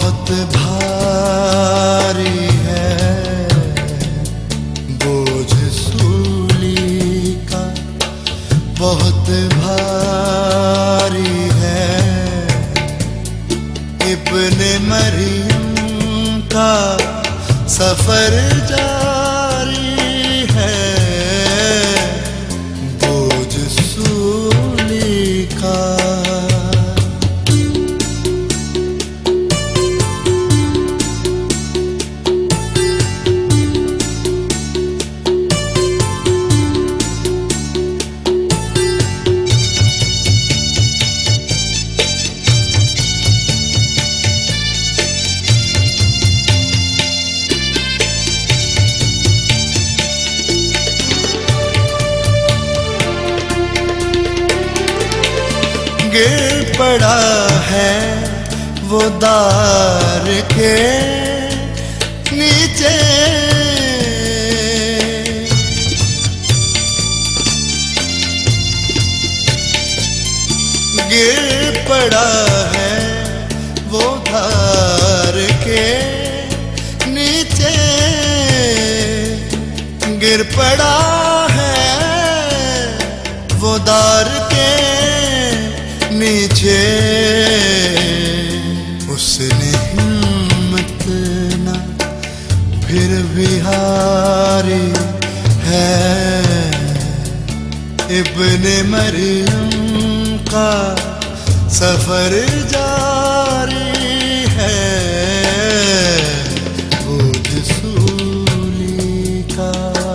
बहुत भारी है बोझ सूली का, बहुत भारी है इब्ने मरियम का सफर जारी है, बोझ सूली का। गिर पड़ा है वो दार के नीचे, गिर पड़ा है वो धार के नीचे, गिर पड़ा है वो दार के नीचे। उसने हिम्मत ना फिर भी हारी है, इब्ने मरियम का सफर जारी है, बोझ सूली का।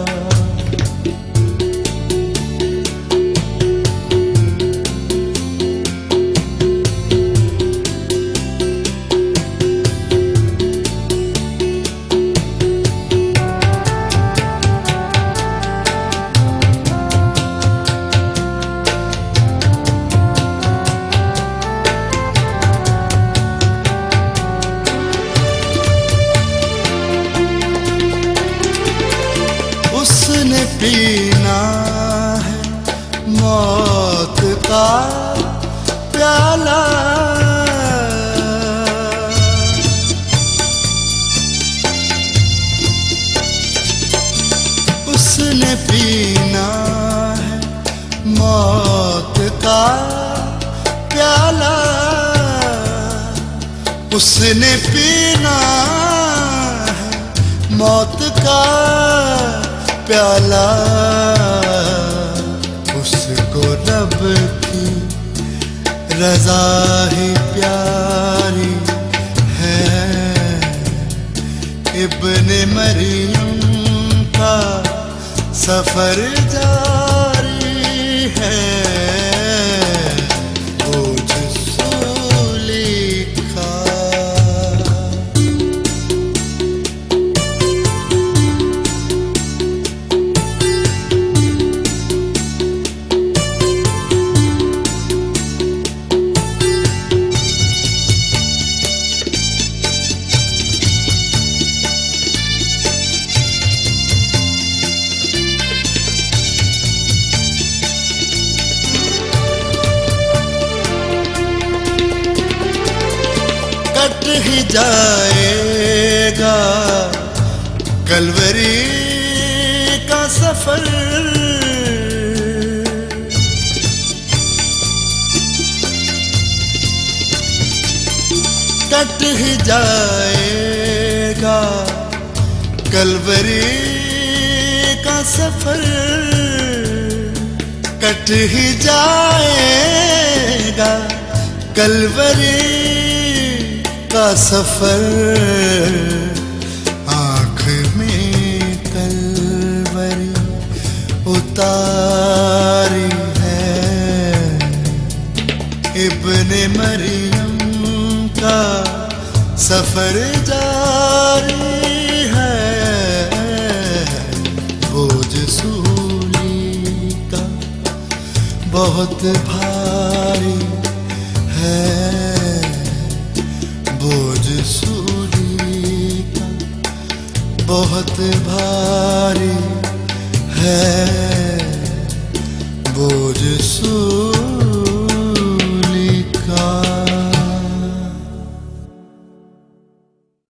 उसने पीना है मौत का प्याला, उसने पीना है मौत का प्याला, उसने पीना है मौत का प्याला। उसको रब की रज़ा ही प्यारी है, इब्ने मरियम का सफर जारी है, बोझ सूली का। कट ही जाएगा कलवरी का सफर, कट ही जाएगा कलवरी का सफर, कट ही जाएगा कलवरी का सफर। आँख में कलवरी उतारी है, इब्ने मरियम का सफर जारी है, बोझ सूली का बहुत भारी है, बोझ सूली का बहुत भारी है।